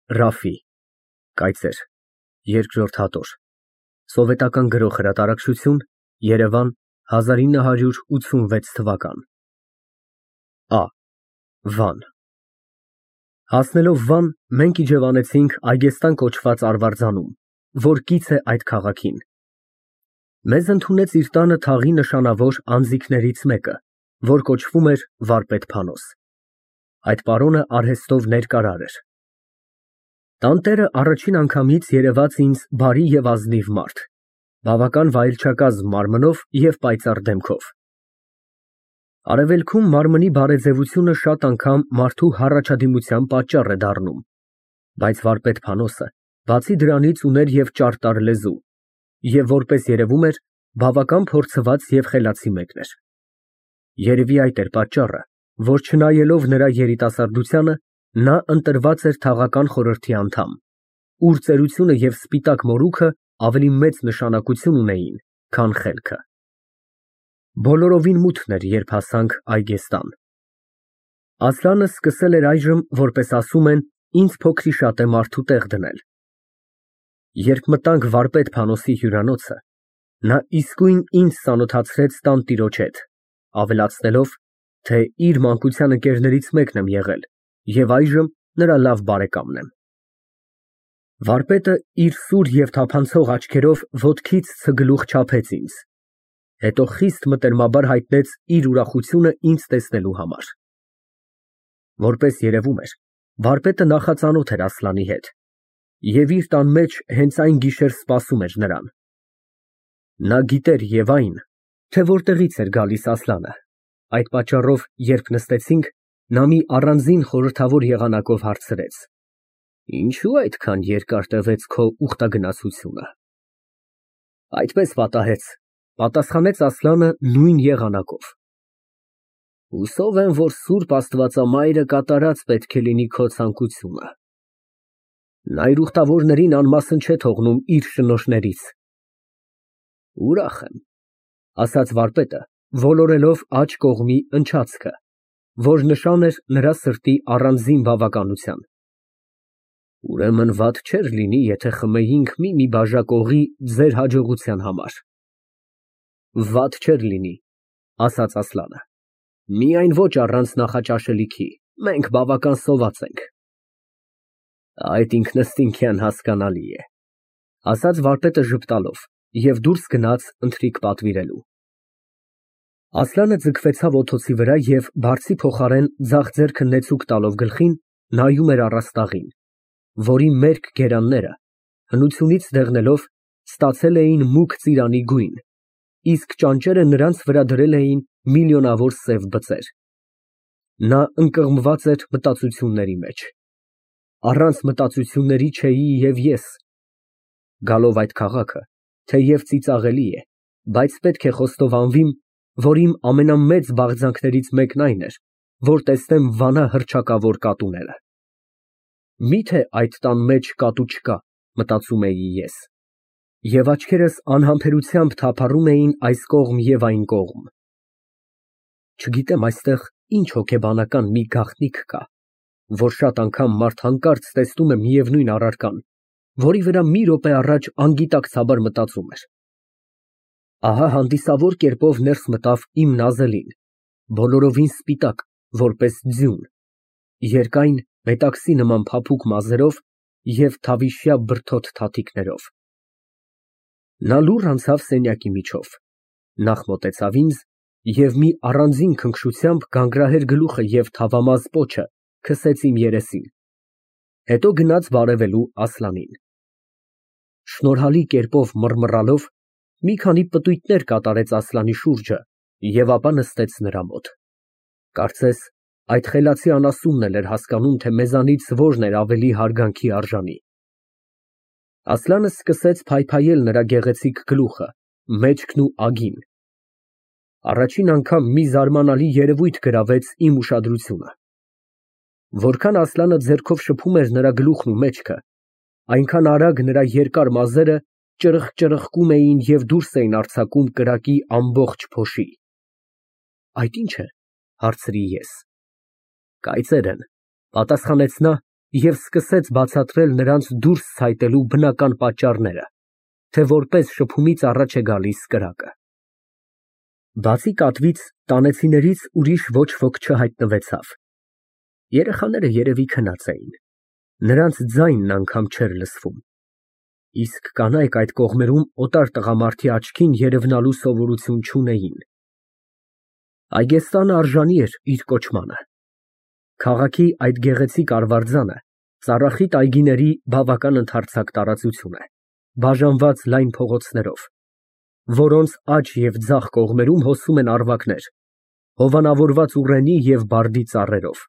Ռաֆի, կայծեր, երկրորդ հատոր, սովետական գրող հրատարակչություն, Երևան, 1986 թվական։ Ա. Վան։ Հասնելով Վան, մենք իջևանեցինք Այգեստան կոչված արվարձանում, որ կից է այդ քաղաքին։ Մեզ ընդունեց իր տանը թաղի նշանավոր անձիկներից մեկը, որ կոչվում էր վարպետ Փանոս։ Այդ պարոնը արհեստով ներկարար էր։ Տանտերը առաջին անգամից երևաց ինձ բարի և ազնիվ մարդ, բավական վայելչակազմ մարմնով և պայծառ դեմքով։ Արևելքում մարմնի բարեձևությունը շատ անգամ մարդու հառաջադիմության պատճառ է դառնում, բայց վարպետ Փանոսը, բացի դրանից, ուներ և ճարտար լեզու և, որպես երևում էր, բավական փորձված և խելացի մեկն էր։ Երևի այդ էր պատճառը, որ չնայելով նրա երիտասարդությանը, նա ընտրված էր թաղական խորհրդի անդամ, ուր ծերությունը և սպիտակ մորուքը ավելի մեծ նշանակություն ունեին, քան խելքը։ Բոլորովին մութն էր, երբ հասանք Այգեստան։ Ասլանը սկսել էր այժմ, որպես ասում են, ինձ փոքրիշատե մարդու տեղ դնել։ Երբ մտանք վարպետ Փանոսի հյուրանոցը, նա իսկույն ինձ ծանոթացրեց տանտիրոջ հետ, ավելացնելով, թե իր մանկության ընկերներից մեկն եմ եղել և այժմ նրա լավ բարեկամն եմ։ Վարպետը իր սուր և թափանցող աչքերով ոտքից ցգլուխ չափեց ինձ, հետո խիստ մտերմաբար հայտնեց իր ուրախությունը ինձ տեսնելու համար։ Որպես երևում էր, վարպետը նախածանոթ էր Ասլանի հետ և իր տան մեջ հենց այն գիշեր սպասում էր նրան։ Նա գիտեր և այն, թե որտեղից էր գալիս Ասլանը, այդ պատճառով, երբ նստեցինք, նա մի առանձին խորհրդավոր եղանակով հարցրեց. «Ինչո՞ւ այդքան երկար տևեց քո ուխտագնացությունը»։ «Այդպես պատահեց», պատասխանեց Ասլանը նույն եղանակով։ «Հուսով եմ, որ սուրբ Աստվածամայրը կատարած պետք է լինի քո ցանկությունը։ Նա իր ուխտավորներին անմասն չէ թողնում իր շնորհներից»։ «Ուրախ եմ», ասաց վարպետը, ոլորելով աջ կողմի ընչացքը, որ նշան էր նրա սրտի առանձին բավականության։ «Ուրեմն վատ չէր լինի, եթե խմեինք մի-մի բաժակ օղի ձեր հաջողության համար»։ «Վատ չէր լինի», ասաց Ասլանը, «միայն ոչ առանց նախաճաշելիքի, մենք բավական սոված ենք»։ «Այդ ինքնըստինքյան հասկանալի է», ասաց վարպետը ժպտալով և դուրս գնաց ընթրիք պատվիրելու։ Ասլանը ձգվեցավ օթոցի վրա և, բարձի փոխարեն ձախ ձեռքը նեցուկ տալով գլխին, նայում էր առաստաղին, որի մերկ գերանները, հնությունից դեղնելով, ստացել էին մուգ ծիրանի գույն, իսկ ճանճերը նրանց վրա դրել էին միլիոնավոր սև բծեր։ Նա ընկղմված էր մտածությունների մեջ։ Առանց մտածությունների չէի և ես։ Գալով այդ քաղաքը, թեև ծիծաղելի է, բայց պետք է խոստովանվիմ, որ իմ ամենամեծ բաղձանքներից մեկն այն էր, որ տեսնեմ Վանա հռչակավոր կատուները։ Միթե այդ տան մեջ կատու չկա, մտածում էի ես, և աչքերս անհամբերությամբ թափառում էին այս կողմ և այն կողմ։ Չգիտեմ այստեղ ինչ հոգեբանական մի գաղտնիք կա, որ շատ անգամ մարդ հանկարծ տեսնում է միևնույն առարկան, որի վրա մի րոպե առաջ անգիտակցաբար մտածում էր։ Ահա հանդիսավոր կերպով ներս մտավ իմ նազելին, բոլորովին սպիտակ, որպես ձյուն, երկայն, մետաքսի նման փափուկ մազերով և թավիշյա բրդոտ թաթիկներով։ Նա լուռ անցավ սենյակի միջով, նախ մոտեցավ ինձ և մի առանձին քնքշությամբ գանգրահեր գլուխը և թավամազ պոչը քսեց իմ երեսին, հետո գնաց բարևելու Ասլանին։ Շնորհալի կերպով մռմռալով, մի քանի պտույտներ կատարեց Ասլանի շուրջը և ապա նստեց նրա մոտ։ Կարծես այդ խելացի անասունն էլ էր հասկանում, թե մեզանից որն էր ավելի հարգանքի արժանի։ Ասլանը սկսեց փայփայել նրա գեղեցիկ գլուխը, մեջքն ու ագին։ Առաջին անգամ մի զարմանալի երևույթ գրավեց իմ ուշադրությունը։ Որքան Ասլանը ձեռքով շփում էր նրա գլուխն ու մեջքը, այնքան արագ նրա երկար մազերը ճրխկում էին և դուրս էին արձակում կրակի ամբողջ փոշի։ «Այդ ի՞նչ է», հարցրի ես։ «Կայծեր են», պատասխանեց նա և սկսեց բացատրել նրանց դուրս ցայտելու բնական պատճառները, թե որպես շփումից առաջ է գալիս կրակը։ Բացի կատվից, տանեցիներից ուրիշ ոչ ոք չհայտնվեցավ։ Երեխաները երևի քնած էին, նրանց ձայնն անգամ չէր լսվում։ Իսկ կանայք այդ կողմերում օտար տղամարդի աչքին երևնալու սովորություն չունեին։ Այգեստանը արժանի էր իր կոչմանը։ Քաղաքի այդ գեղեցիկ արվարձանը ծառախիտ այգիների բավական ընդարձակ տարածություն է, բաժանված լայն փողոցներով, որոնց աջ և ձախ կողմերում հոսում են առվակներ, հովանավորված ուռենի և բարդի ծառերով։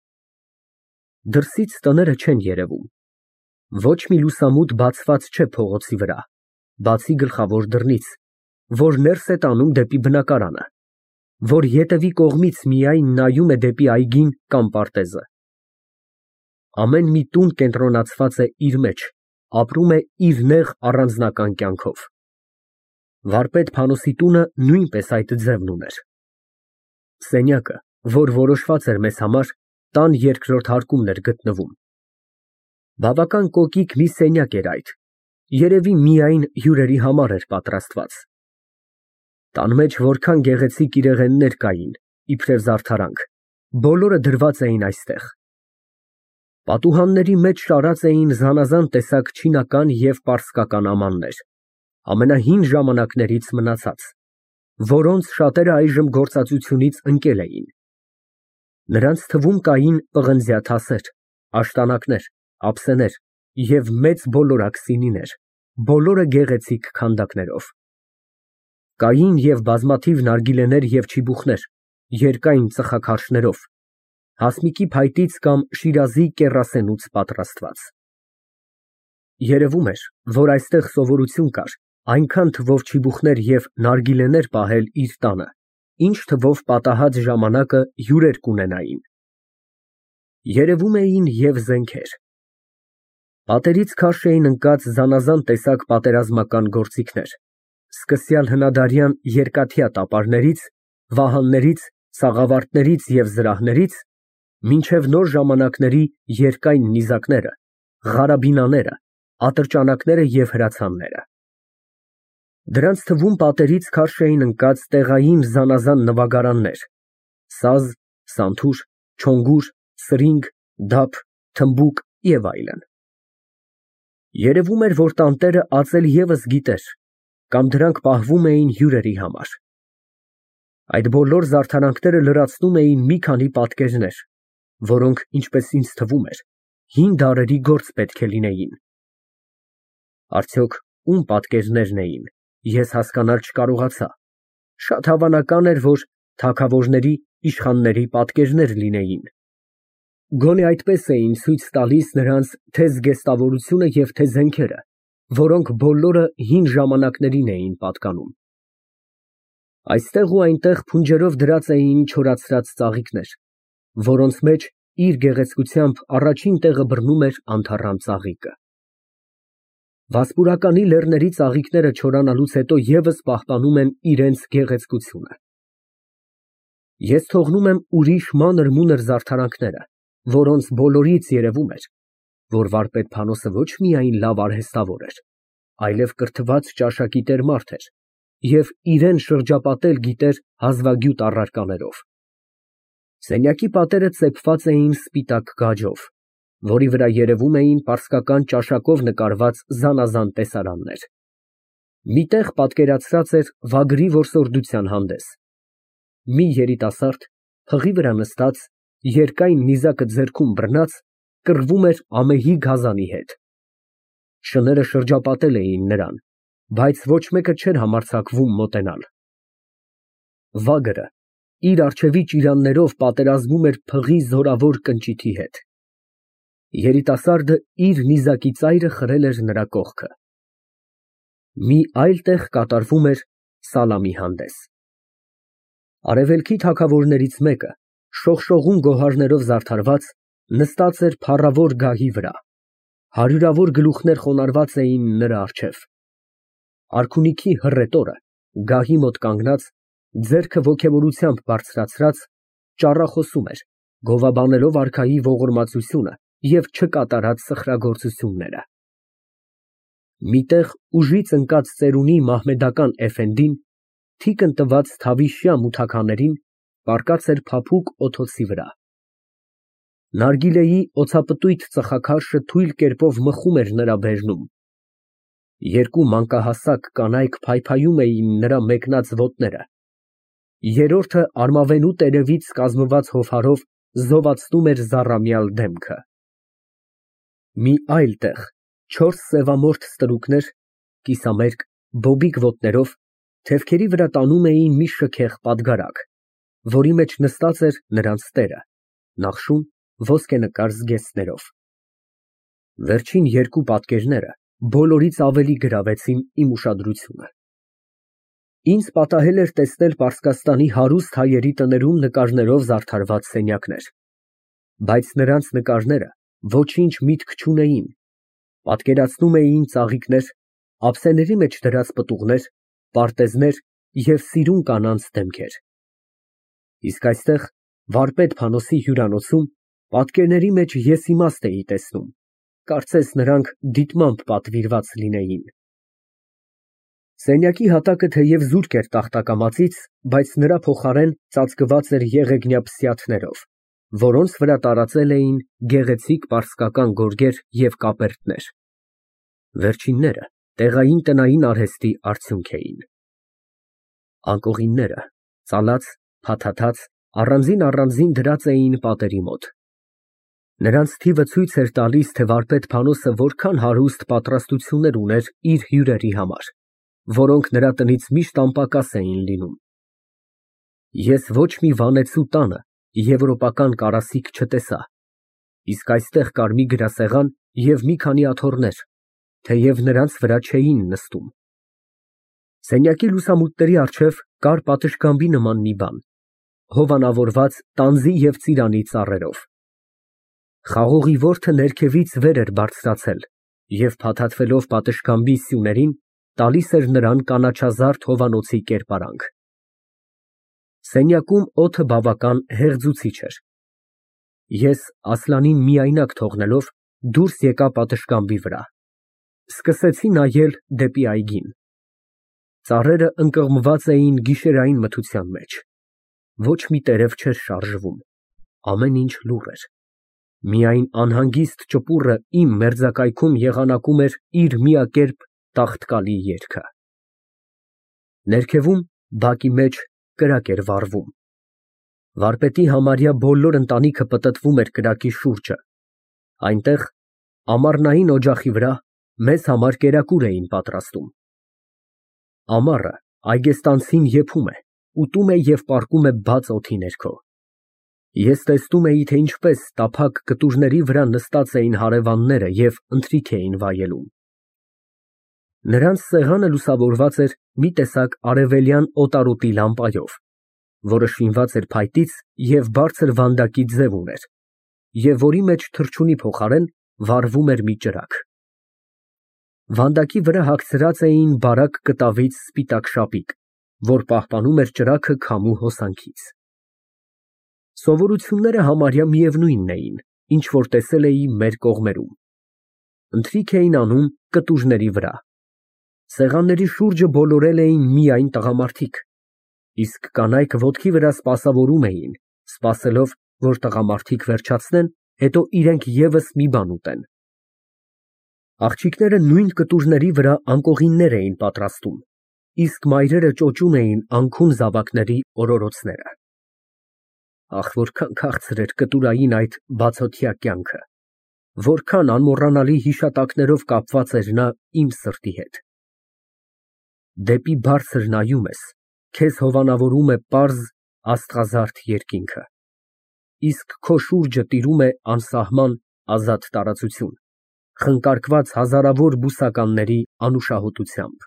Դրսից տները չեն երևում։ Ոչ մի լուսամուտ բացված չէ փողոցի վրա, բացի գլխավոր դռնից, որ ներս է տանում դեպի բնակարանը, որ ետևի կողմից միայն նայում է դեպի այգին կամ պարտեզը։ Ամեն մի տուն կենտրոնացված է իր մեջ, ապրում է իր նեղ առանձնական կյանքով։ Վարպետ Փանոսի տունը նույնպես այդ ձևն ուներ։ Սենյակը, որ որոշված էր մեզ համար, տան երկրորդ հարկումն էր գտնվում։ Բավական կոկիկ մի սենյակ էր այդ, երևի միայն հյուրերի համար էր պատրաստված։ Տան մեջ որքան գեղեցիկ իրեղեններ կային, իբրև զարդարանք, բոլորը դրված էին այստեղ։ Պատուհանների մեջ շարած էին զանազան տեսակ չինական և պարսկական ամաններ, ամենահին ժամանակներից մնացած, որոնց շատերը այժմ գործածությունից ընկել էին։ Նրանց թվում կային պղնձյա թասեր, աշտանակներ, ափսեներ և մեծ բոլորակ սինիներ, բոլորը գեղեցիկ քանդակներով։ Կային և բազմաթիվ նարգիլեներ և չիբուխներ, երկայն ծխախարշներով, հասմիկի փայտից կամ Շիրազի կեռասենուց պատրաստված։ Երևում էր, որ այստեղ սովորություն կար այնքան թվով չիբուխներ և նարգիլեներ պահել իր տանը, ինչ թվով պատահած ժամանակը հյուրեր կունենային։ Երևում էին և զենքեր։ Պատերից քարշ էին ընկած զանազան տեսակ պատերազմական գործիքներ, սկսյալ հնադարյան երկաթյա տապարներից, վահաններից, սաղավարտներից և զրահներից, մինչև նոր ժամանակների երկայն նիզակները, ղարաբինաները, ատրճանակները և հրացանները։ Դրանց թվում պատերից քարշ էին ընկած տեղային զանազան նվագարաններ՝ սազ, սանթուր, չոնգուր, սրինգ, դափ, թմբուկ և այլն։ Երևում էր, որ տանտերը ածել ևս գիտեր, կամ դրանք պահվում էին հյուրերի համար։ Այդ բոլոր զարդարանքները լրացնում էին մի քանի պատկերներ, որոնք, ինչպես ինձ թվում էր, հին դարերի գործ պետք է լինեին։ Արդյոք ում պատկերներն էին, ես հասկանալ չկարողացա, շատ հավանական էր, որ թագավորների, իշխանների պատկերներ լինեին։ Գոնե այդպես էին ցույց տալիս նրանց թե զգեստավորությունը և թե զենքերը, որոնք բոլորը հին ժամանակներին էին պատկանում։ Այստեղ ու այնտեղ փունջերով դրած էին չորացրած ծաղիկներ, որոնց մեջ իր գեղեցկությամբ առաջին տեղը բռնում էր անթառամ ծաղիկը։ Վասպուրականի լեռների ծաղիկները չորանալուց հետո ևս պահպանում են իրենց գեղեցկությունը։ Ես թողնում եմ ուրիշ մանր֊մունր զարդարանքները, որոնց բոլորից երևում էր, որ վարպետ Փանոսը ոչ միայն լավ արհեստավոր էր, այլև կրթված ճաշակի տեր մարդ էր և իրան շրջապատել գիտեր հազվագյուտ առարկաներով։ Սենյակի պատերը ծեփված էին սպիտակ գաջով, որի վրա երևում էին պարսկական ճաշակով նկարված զանազան տեսարաններ։ Մի տեղ պատկերացրած էր վագրի որսորդության հանդես։ Մի երիտասարդ, փղի վրա նստած, երկայն նիզակը ձեռքում բռնած, կռվում էր ամեհի գազանի հետ։ Շները շրջապատել էին նրան, բայց ոչ մեկը չէր համարձակվում մոտենալ։ Վագրը իր առջևի ճիրաններով պատերազմում էր փղի զորավոր կնճիթի հետ։ Երիտասարդը իր նիզակի ծայրը խրել էր նրա կողքը։ Մի այլ տեղ կատարվում էր սալամի հանդես։ Արևելքի թագավորներից մեկը, շողշողուն գոհարներով զարդարված, նստած էր փառավոր գահի վրա, հարյուրավոր գլուխներ խոնարհված էին նրա առջև։ Արքունիքի հռետորը, գահի մոտ կանգնած, ձեռքը ոգևորությամբ բարձրացրած, ճառախոսում էր, գովաբանելով արքայի ողորմածությունը և չկատարած սխրագործությունները։ Միտեղ ուժից ընկած ծերունի մահմեդական էֆենդին, թիկն տված թավիշյա մութաքաներին, պառկած էր փափուկ օթոցի վրա։ Նարգիլեի օձապտույտ ծխաքարշը թույլ կերպով մխում էր նրա բերնում։ Երկու մանկահասակ կանայք փայփայում էին նրա մեկնած ոտները։ Երրորդը արմավենու տերևից կազմված հովհարով զովացնում էր զառամյալ դեմքը։ Մի այլ տեղ չորս սևամորթ ստրուկներ, կիսամերկ, բոբիկ ոտներով, թևքերի վրա տանում էին մի շքեղ պատգարակ, որի մեջ նստած էր նրանց տերը, նախշում ոսկենկար զգեստներով։ Վերջին երկու պատկերները բոլորից ավելի գրավեցին իմ ուշադրությունը։ Ինձ պատահել էր տեսնել Պարսկաստանի հարուստ հայերի տներում նկարներով զարդարված սենյակներ, բայց նրանց նկարները ոչինչ միտք չունեին, պատկերացնում էին ծաղիկներ, ափսեների մեջ դրած պտուղներ, պարտեզներ և սիրուն կանանց դեմքեր։ Իսկ այստեղ, վարպետ Փանոսի հյուրանոցում, պատկերների մեջ ես իմաստ էի տեսնում, կարծես նրանք դիտմամբ պատվիրված լինեին։ Սենյակի հատակը թեև զուրկ էր տախտակամածից, բայց նրա փոխարեն ծածկված էր եղեգնյա փսյաթներով, որոնց վրա տարածել էին գեղեցիկ պարսկական գորգեր և կապերտներ։ Վերջինները տեղային տնային արհեստի արդյունք էին։ Անկողինները ծալած, փաթաթած, առանձին դրած էին պատերի մոտ։ Նրանց թիվը ցույց էր տալիս, թե վարպետ Փանոսը որքան հարուստ պատրաստություններ ուներ իր հյուրերի համար, որոնք նրա տնից միշտ անպակաս էին լինում։ Ես ոչ մի վանեցու տանը եվրոպական կարասիք չտեսա, իսկ այստեղ կար մի գրասեղան և մի քանի աթոռներ, թեև նրանց վրա չէին նստում։ Սենյակի լուսամուտների առջև կար պատշգամբի նման մի բան, հովանավորված տանձի և ծիրանի ծառերով։ Խաղողի որդը ներքևից վեր էր բարձրացել և փաթաթվելով պատշգամբի սյուներին, տալիս էր նրան կանաչազարդ հովանոցի կերպարանք։ Սենյակում օդը բավական հեղձուցիչ էր։ Ես Ասլանին միայնակ թողնելով դուրս եկա պատշգամբի վրա, սկսեցի նայել դեպի այգին։ Ծառերը ընկղմված էին գիշերային մթության մեջ։ Ոչ մի տերև չէր շարժվում, ամեն ինչ լուռ էր։ Միայն անհանգիստ ճպուռը իմ մերձակայքում եղանակում էր իր միակերպ տաղտկալի երգը։ Ներքևում, բակի մեջ, կրակ էր վառվում։ Վարպետի համարյա բոլոր ընտանիքը պտտվում էր կրակի շուրջը։ Այնտեղ, ամառնային օջախի վրա, մեզ համար կերակուր էին պատրաստում։ Ամառը այգեստանցին եփում է, ուտում է և պառկում է բաց օդի ներքո։ Ես տեսնում էի, թե ինչպես տափակ կտուրների վրա նստած էին հարևանները և ընթրիք էին վայելում։ Նրանց սեղանը լուսավորված էր մի տեսակ արևելյան օտարոտի լամպայով, որը շինված էր փայտից և բարձր վանդակի ձև ուներ, և որի մեջ թռչունի փոխարեն վառվում էր մի ճրագ։ Վանդակի վրա հագցրած էին բարակ կտավից սպիտակ շապիկ, որ պահպանում էր ճրագը քամու հոսանքից։ Սովորությունները համարյա միևնույնն էին, ինչ որ տեսել էի մեր կողմերում։ Ընթրիք էին անում կտուժների վրա։ Սեղանների շուրջը բոլորել էին միայն տղամարդիկ, իսկ կանայք ոտքի վրա սպասավորում էին, սպասելով, որ տղամարդիկ վերջացնեն, հետո իրենք ևս մի բան ուտեն։ Աղջիկները նույն կտուժների վրա անկողիններ էին պատրաստում, իսկ մայրերը ճոճում էին անքուն զավակների օրորոցները։ Ահ, որքան քաղցր էր կտուրային այդ բացօթյա կյանքը, որքան անմոռանալի հիշատակներով կապված էր նա իմ սրտի հետ։ Դեպի բարձր նայում ես, քեզ հովանավորում է պարզ, աստղազարդ երկինքը, իսկ քո շուրջը տիրում է անսահման ազատ տարածություն, խնկարկված հազարավոր բուսականների անուշահոտությամբ։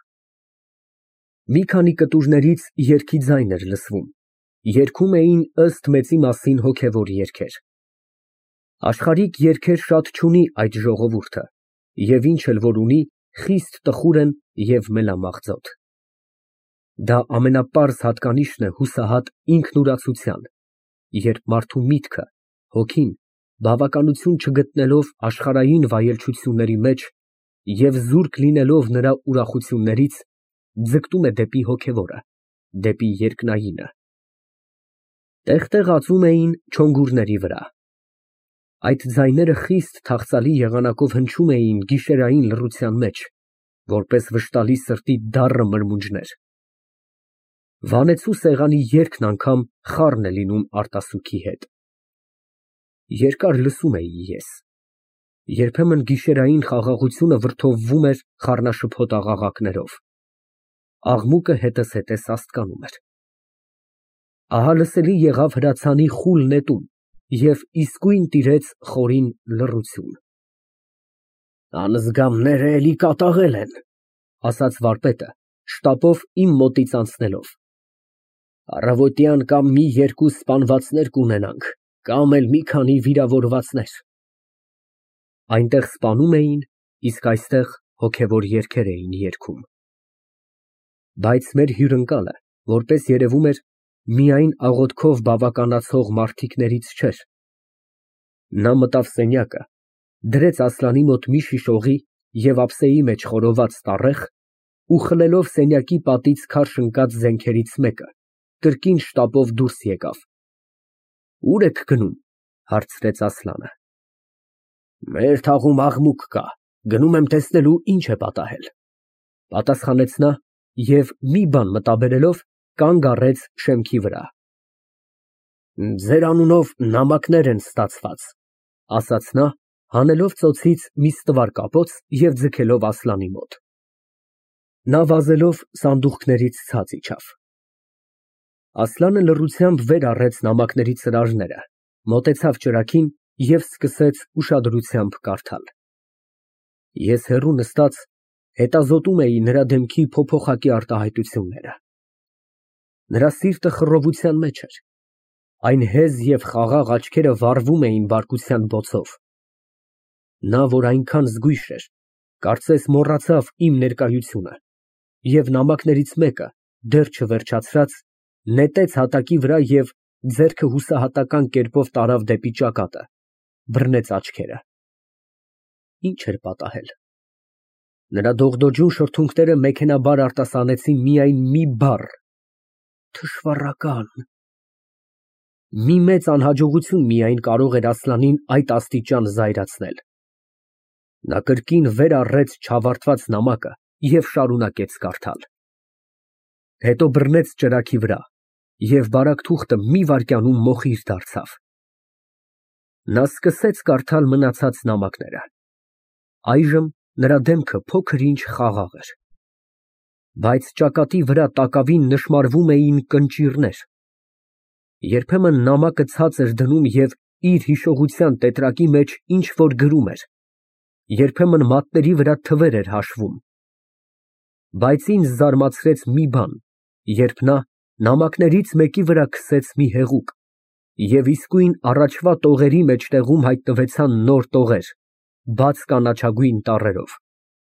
Մի քանի կտուժներից երգի ձայն էր լսվում, երգում էին ըստ մեծի մասին հոգևոր երգեր։ Աշխարհիկ երգեր շատ չունի այդ ժողովուրդը, և ինչ էլ որ ունի, խիստ տխուր են և մելամաղձոտ։ Դա ամենապարզ հատկանիշն է հուսահատ ինքնուրացության, երբ մարդու միտքը, հոգին բավականություն չգտնելով աշխարհային վայելչությունների մեջ և զուրկ լինելով նրա ուրախություններից, ձգտում է դեպի հոգևորը, դեպի երկնայինը։ Տեղ-տեղ ածում էին չոնգուրների վրա։ Այդ ձայները խիստ թախծալի եղանակով հնչում էին գիշերային լռության մեջ, որպես վշտալի սրտի դառը մրմունջներ։ Վանեցու սեղանի երգն անգամ խառն է լինում արտասուքի հետ։ Երկար լսում էի ես։ Երբեմն գիշերային խաղաղությունը վրդովվում էր խառնաշփոթ աղաղակներով։ Աղմուկը հետզհետե սաստկանում էր։ Ահա լսելի եղավ հրացանի խուլ նետում և իսկույն տիրեց խորին լռություն։ Անզգամները էլի կատաղել են, ասաց վարպետը, շտապով իմ մոտից անցնելով։ Առավոտյան կամ մի երկու սպանվածներ կունենանք, կամ էլ մի քանի վիրավորվածներ։ Այնտեղ սպանում էին, իսկ այստեղ հոգևոր երգեր էին երգում։ Բայց մեր հյուրընկալը, որպես երևում էր, միայն աղոթքով բավականացող մարդիկներից չէր։ Նա մտավ սենյակը, դրեց Ասլանի մոտ մի շիշ օղի և ափսեի մեջ խորոված տառեխ ու խլելով սենյակի պատից քարշ ընկած զենքերից մեկը, կրկին շտապով դուրս եկավ։ Ո՞ւր եք գնում, հարցրեց Ասլանը։ Մեր թաղում աղմուկ կա, գնում եմ տեսնելու ինչ է պատահել, պատասխանեց նա և մի բան մտաբերելով կանգ առեց շեմքի վրա։ Ձեր անունով նամակներ են ստացված, ասաց նա, հանելով ծոցից մի ստվար կապոց և ձգելով Ասլանի մոտ։ Նա վազելով սանդուղքներից ցած իջավ։ Ասլանը լռությամբ վեր առեց նամակների ծրարները, մոտեցավ ճրագին և սկսեց ուշադրությամբ կարդալ։ Ես հեռու նստած հետազոտում էի նրա դեմքի փոփոխակի արտահայտությունները։ Նրա սիրտը խռովության մեջ էր, այն հեզ և խաղաղ աչքերը վառվում էին բարկության բոցով։ Նա, որ այնքան զգույշ էր, կարծես մոռացավ իմ ներկայությունը և նամակներից մեկը, դեռ չվերջացրած, նետեց հատակի վրա և ձեռքը հուսահատական կերպով տարավ դեպի ճակատը, բռնեց աչքերը։ Ինչ էր պատահել։ Նրա դողդոջուն շրթունքները մեքենայաբար արտասանեցին միայն մի բառ. թշվառական։ Մի մեծ անհաջողություն միայն կարող էր Ասլանին այդ աստիճան զայրացնել։ Նա կրկին վեր առեց չավարտված նամակը և շարունակեց կարդալ։ Հետո բռնեց ճրագի վրա և բարակ թուղթը մի վայրկյանում մոխիր դարձավ։ Նա սկսեց կարդալ մնացած նամակները։ Այժմ նրա դեմքը փոքր-ինչ խաղաղ էր։ Բայց ճակատի վրա տակավին նշմարվում էին կնճիռներ։ Երբեմն նամակը ցած էր դնում և իր հիշողության տետրակի մեջ ինչ֊որ գրում էր, երբեմն մատների վրա թվեր էր հաշվում։ Բայց ինձ զարմացրեց մի բան, երբ նա նամակներից մեկի վրա քսեց մի հեղուկ, և իսկույն առաջվա տողերի մեջտեղում հայտնվեցան նոր տողեր, բաց կանաչագույն տառերով։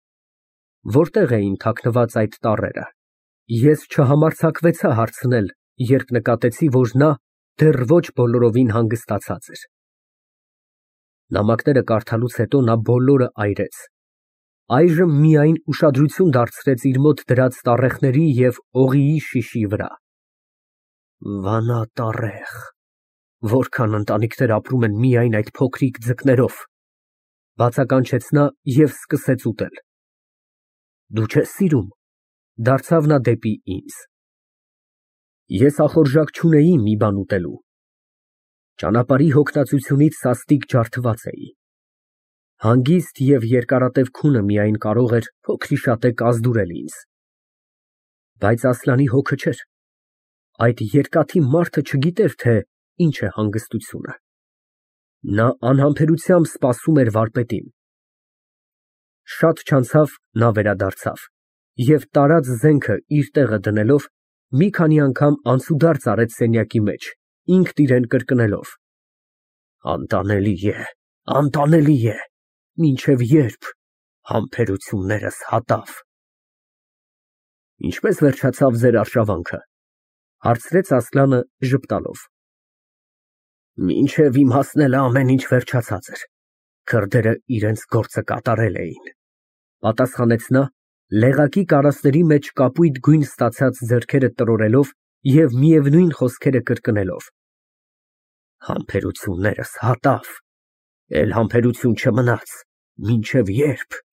Որտե՞ղ էին թաքնված այդ տառերը։ Ես չհամարձակվեցա հարցնել, երբ նկատեցի, որ նա դեռ ոչ բոլորովին հանգստացած էր։ Նամակները կարդալուց հետո նա բոլորը այրեց։ Այժմ միայն ուշադրություն դարձրեց իր մոտ դրած տառեխների և օղիի շիշի վրա։ Վանա տառեղ, որքան ընտանիքներ ապրում են միայն այդ փոքրիկ ձկներով, բացականչեց նա և սկսեց ուտել։ Դու չես սիրում, դարձավ նա դեպի ինձ։ Ես ախորժակ չունեի մի բան ուտելու։ Ճանապարհի հոգնածությունից սաստիկ ջարդված էի։ Հանգիստ և երկարատև քունը միայն կարող էր փոքրիշատե կազդուրել ինձ։ Բայց Ասլանի հոգը չէր։ Այդ երկաթի մարդը չգիտեր, թե ինչ է հանգստությունը։ Նա անհամբերությամբ սպասում էր վարպետին։ Շատ չանցավ նա վերադարձավ և տարած զենքը իր տեղը դնելով, մի քանի անգամ անցուդարձ արեց սենյակի մեջ, ինքն իրան կրկնելով. Անտանելի է, անտանելի է, մինչև ե՞րբ, համբերություններս հատավ։ Ինչպե՞ս վերջացավ ձեր արշավանքը, հարցրեց Ասլանը ժպտալով։ Մինչև իմ հասնելը ամեն ինչ վերջացած էր։ Քրդերը իրենց գործը կատարել էին, պատասխանեց նա, լեղակի կարասների մեջ կապույտ գույն ստացած ձեռքերը տրորելով և միևնույն խոսքերը կրկնելով։ Համբերություններս հատավ, էլ համբերություն չմնաց, մինչև ե՞րբ։